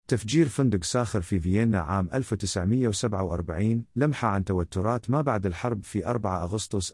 تفجير فندق ساخر في فيينا عام 1947 لمحة عن توترات ما بعد الحرب. في 4 أغسطس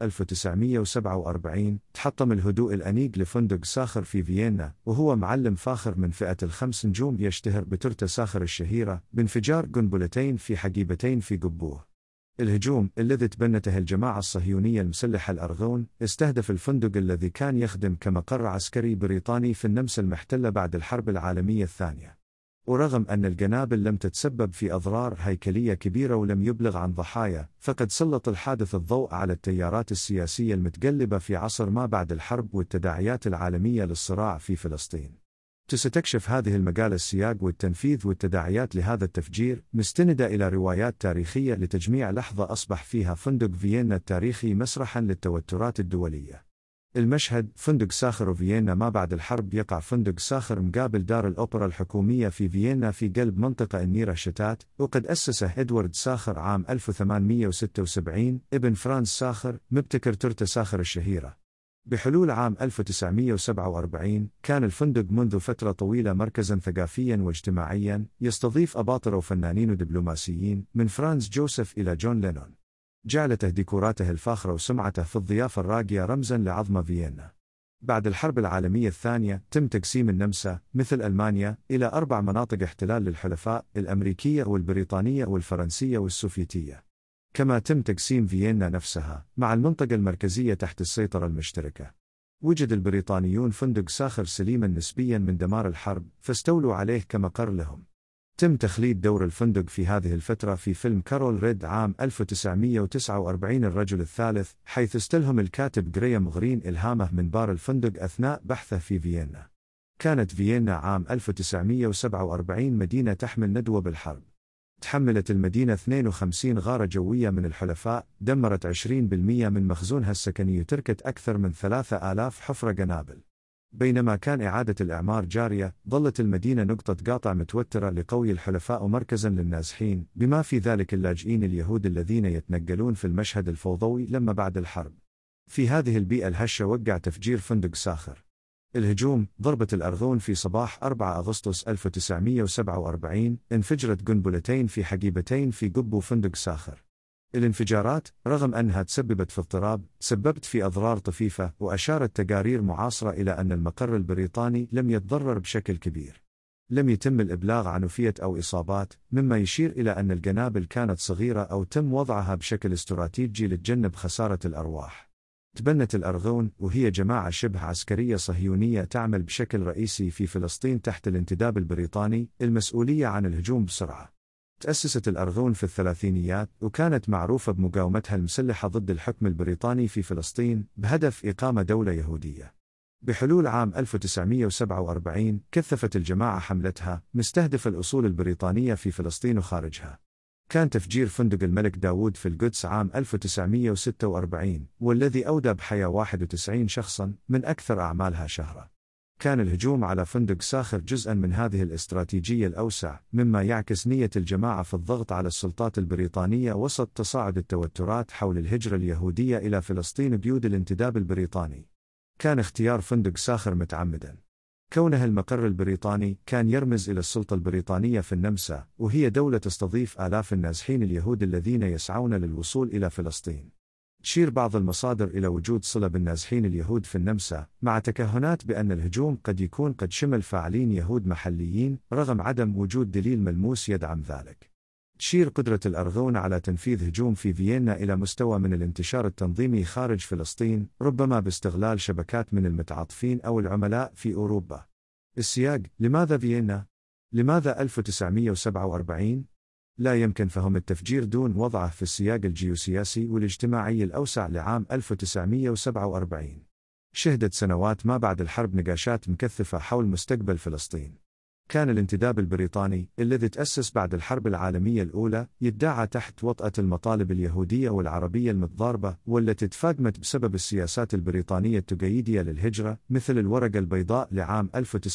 1947 تحطم الهدوء الأنيق لفندق ساخر في فيينا، وهو معلم فاخر من فئة ال5 نجوم يشتهر بتورتة ساخر الشهيرة، بانفجار قنبلتين في حقيبتين في قبوه. الهجوم الذي تبنته الجماعة الصهيونية المسلحة الأرغون استهدف الفندق الذي كان يخدم كمقر عسكري بريطاني في النمسا المحتلة بعد الحرب العالمية الثانية. ورغم أن القنابل لم تتسبب في أضرار هيكلية كبيرة ولم يبلغ عن ضحايا، فقد سلط الحادث الضوء على التيارات السياسية المتقلبة في عصر ما بعد الحرب والتداعيات العالمية للصراع في فلسطين. ستكشف هذه المقالة السياق والتنفيذ والتداعيات لهذا التفجير، مستندة إلى روايات تاريخية لتجميع لحظة أصبح فيها فندق فيينا التاريخي مسرحاً للتوترات الدولية. المشهد: فندق ساخر فيينا ما بعد الحرب. يقع فندق ساخر مقابل دار الأوبرا الحكومية في فيينا في قلب منطقة النيرة شتات، وقد أسسه إدوارد ساخر عام 1876 ابن فرانز ساخر مبتكر تورتة ساخر الشهيرة. بحلول عام 1947 كان الفندق منذ فترة طويلة مركزاً ثقافياً واجتماعياً يستضيف أباطرة وفنانين ودبلوماسيين من فرانز جوزيف إلى جون لينون. جعلته ديكوراته الفاخرة وسمعته في الضيافة الراقية رمزاً لعظمة فيينا. بعد الحرب العالمية الثانية تم تقسيم النمسا مثل ألمانيا إلى 4 مناطق احتلال للحلفاء الأمريكية والبريطانية والفرنسية والسوفيتية. كما تم تقسيم فيينا نفسها مع المنطقة المركزية تحت السيطرة المشتركة. وجد البريطانيون فندق ساخر سليما نسبيا من دمار الحرب، فاستولوا عليه كمقر لهم. تم تخليد دور الفندق في هذه الفترة في فيلم كارول ريد عام 1949 الرجل الثالث، حيث استلهم الكاتب غريام غرين إلهامه من بار الفندق أثناء بحثه في فيينا. كانت فيينا عام 1947 مدينة تحمل ندوة بالحرب. تحملت المدينة 52 غارة جوية من الحلفاء، دمرت 20% من مخزونها السكني، وتركت أكثر من 3000 حفرة قنابل. بينما كان إعادة الإعمار جارية، ظلت المدينة نقطة قاطع متوترة لقوي الحلفاء ومركزاً للنازحين، بما في ذلك اللاجئين اليهود الذين يتنقلون في المشهد الفوضوي لما بعد الحرب. في هذه البيئة الهشة وقع تفجير فندق ساخر. الهجوم: ضربة الأرغون في صباح 4 أغسطس 1947 انفجرت قنبلتين في حقيبتين في قبو فندق ساخر. الانفجارات، رغم أنها تسببت في اضطراب، سببت في أضرار طفيفة، وأشارت تقارير معاصرة إلى أن المقر البريطاني لم يتضرر بشكل كبير. لم يتم الإبلاغ عن وفية أو إصابات، مما يشير إلى أن القنابل كانت صغيرة أو تم وضعها بشكل استراتيجي لتجنب خسارة الأرواح. تبنت الأرغون، وهي جماعة شبه عسكرية صهيونية تعمل بشكل رئيسي في فلسطين تحت الانتداب البريطاني، المسؤولية عن الهجوم بسرعة. تأسست الأرغون في الثلاثينيات، وكانت معروفة بمقاومتها المسلحة ضد الحكم البريطاني في فلسطين بهدف إقامة دولة يهودية. بحلول عام 1947 كثفت الجماعة حملتها، مستهدفة الأصول البريطانية في فلسطين وخارجها. كان تفجير فندق الملك داوود في القدس عام 1946 والذي أودى بحياة 91 شخصاً من أكثر أعمالها شهرة. كان الهجوم على فندق ساخر جزءاً من هذه الاستراتيجية الأوسع، مما يعكس نية الجماعة في الضغط على السلطات البريطانية وسط تصاعد التوترات حول الهجرة اليهودية إلى فلسطين بيد الانتداب البريطاني. كان اختيار فندق ساخر متعمداً. كونه المقر البريطاني كان يرمز إلى السلطة البريطانية في النمسا، وهي دولة تستضيف آلاف النازحين اليهود الذين يسعون للوصول إلى فلسطين. تشير بعض المصادر إلى وجود صلة بالنازحين اليهود في النمسا، مع تكهنات بأن الهجوم قد يكون قد شمل فاعلين يهود محليين، رغم عدم وجود دليل ملموس يدعم ذلك. تشير قدرة الأرغون على تنفيذ هجوم في فيينا إلى مستوى من الانتشار التنظيمي خارج فلسطين، ربما باستغلال شبكات من المتعاطفين أو العملاء في أوروبا. السياق: لماذا فيينا؟ لماذا 1947؟ لا يمكن فهم التفجير دون وضعه في السياق الجيوسياسي والاجتماعي الأوسع لعام 1947. شهدت سنوات ما بعد الحرب نقاشات مكثفة حول مستقبل فلسطين. كان الانتداب البريطاني الذي تأسس بعد الحرب العالمية الأولى يدعى تحت وطأة المطالب اليهودية والعربية المتضاربة، والتي تفاقمت بسبب السياسات البريطانية التقييدية للهجرة، مثل الورقة البيضاء لعام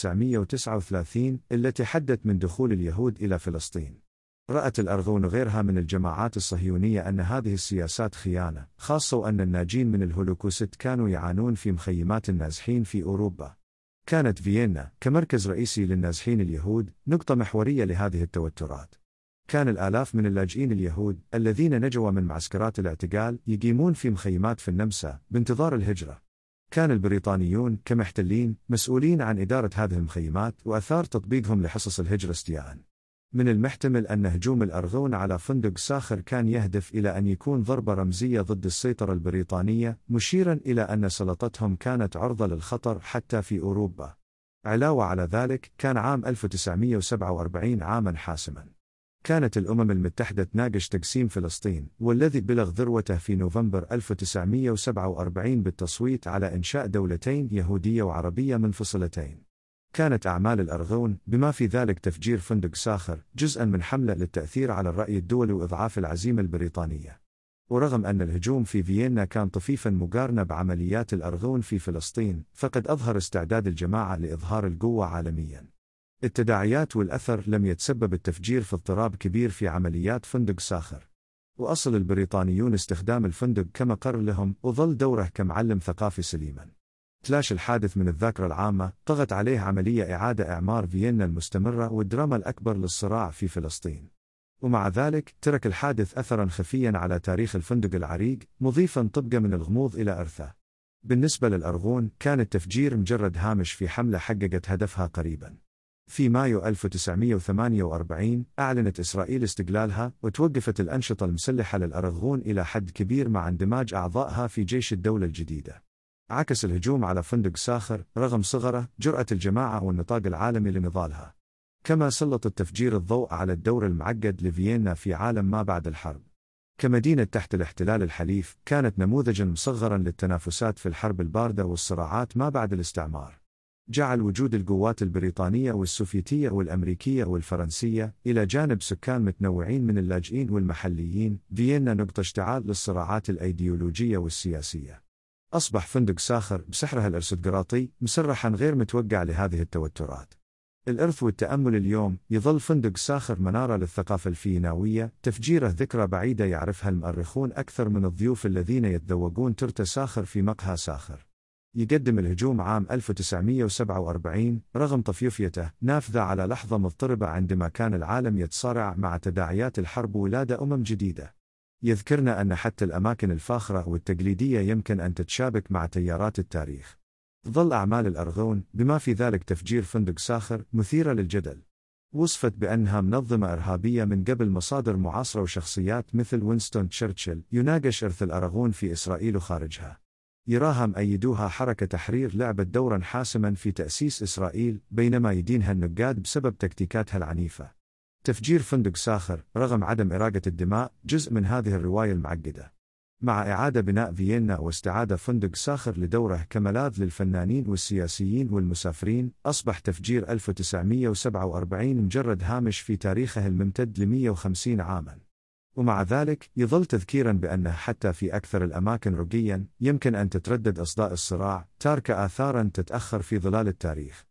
1939 التي حدت من دخول اليهود إلى فلسطين. رأت الأرغون وغيرها من الجماعات الصهيونية أن هذه السياسات خيانة، خاصة وأن الناجين من الهولوكوست كانوا يعانون في مخيمات النازحين في أوروبا. كانت فيينا كمركز رئيسي للنازحين اليهود نقطة محورية لهذه التوترات. كان الآلاف من اللاجئين اليهود الذين نجوا من معسكرات الاعتقال يقيمون في مخيمات في النمسا بانتظار الهجرة. كان البريطانيون كمحتلين مسؤولين عن إدارة هذه المخيمات وأثار تطبيقهم لحصص الهجرة استياءً. من المحتمل أن هجوم الأرغون على فندق ساخر كان يهدف إلى أن يكون ضربة رمزية ضد السيطرة البريطانية، مشيرا إلى أن سلطتهم كانت عرضة للخطر حتى في أوروبا. علاوة على ذلك، كان عام 1947 عاما حاسما. كانت الأمم المتحدة تناقش تقسيم فلسطين، والذي بلغ ذروته في نوفمبر 1947 بالتصويت على إنشاء دولتين يهودية وعربية منفصلتين. كانت أعمال الأرغون بما في ذلك تفجير فندق ساخر جزءاً من حملة للتأثير على الرأي الدولي وإضعاف العزيمة البريطانية. ورغم أن الهجوم في فيينا كان طفيفاً مقارنة بعمليات الأرغون في فلسطين، فقد أظهر استعداد الجماعة لإظهار القوة عالمياً. التداعيات والأثر لم يتسبب التفجير في اضطراب كبير في عمليات فندق ساخر. وأصل البريطانيون استخدام الفندق كمقر لهم، وظل دوره كمعلم ثقافي سليماً. تلاشى الحادث من الذاكرة العامة، طغت عليه عملية إعادة إعمار فيينا المستمرة والدراما الأكبر للصراع في فلسطين. ومع ذلك، ترك الحادث أثراً خفياً على تاريخ الفندق العريق، مضيفاً طبقة من الغموض إلى إرثه. بالنسبة للأرغون، كان التفجير مجرد هامش في حملة حققت هدفها قريباً. في مايو 1948 أعلنت إسرائيل استقلالها، وتوقفت الأنشطة المسلحة للأرغون إلى حد كبير مع اندماج أعضائها في جيش الدولة الجديدة. عكس الهجوم على فندق ساخر رغم صغره جرأة الجماعة والنطاق العالمي لنضالها. كما سلط التفجير الضوء على الدور المعقد لفيينا في عالم ما بعد الحرب. كمدينة تحت الاحتلال الحليف، كانت نموذجا مصغرا للتنافسات في الحرب الباردة والصراعات ما بعد الاستعمار. جعل وجود القوات البريطانية والسوفيتية والأمريكية والفرنسية إلى جانب سكان متنوعين من اللاجئين والمحليين فيينا نقطة اشتعال للصراعات الأيديولوجية والسياسية. أصبح فندق ساخر بسحرها الأرستقراطي مسرحاً غير متوقع لهذه التوترات. الإرث والتأمل اليوم، يظل فندق ساخر منارة للثقافة الفييناوية، تفجيره ذكرى بعيدة يعرفها المؤرخون أكثر من الضيوف الذين يتذوقون ترت ساخر في مقهى ساخر. يقدم الهجوم عام 1947 رغم طفيفيته نافذة على لحظة مضطربة عندما كان العالم يتصارع مع تداعيات الحرب وولادة أمم جديدة. يذكرنا أن حتى الأماكن الفاخرة والتقليدية يمكن أن تتشابك مع تيارات التاريخ. ظل أعمال الأرغون بما في ذلك تفجير فندق ساخر مثيرة للجدل. وصفت بأنها منظمة إرهابية من قبل مصادر معاصرة وشخصيات مثل وينستون تشرشل يناقش إرث الأرغون في إسرائيل وخارجها. يراها مأيدوها حركة تحرير لعبت دوراً حاسماً في تأسيس إسرائيل، بينما يدينها النقاد بسبب تكتيكاتها العنيفة. تفجير فندق ساخر رغم عدم إراقة الدماء جزء من هذه الرواية المعقدة. مع إعادة بناء فيينا واستعادة فندق ساخر لدوره كملاذ للفنانين والسياسيين والمسافرين، أصبح تفجير 1947 مجرد هامش في تاريخه الممتد ل150 عاماً. ومع ذلك، يظل تذكيراً بأنه حتى في أكثر الأماكن رقياً يمكن أن تتردد أصداء الصراع، تارك آثاراً تتأخر في ظلال التاريخ.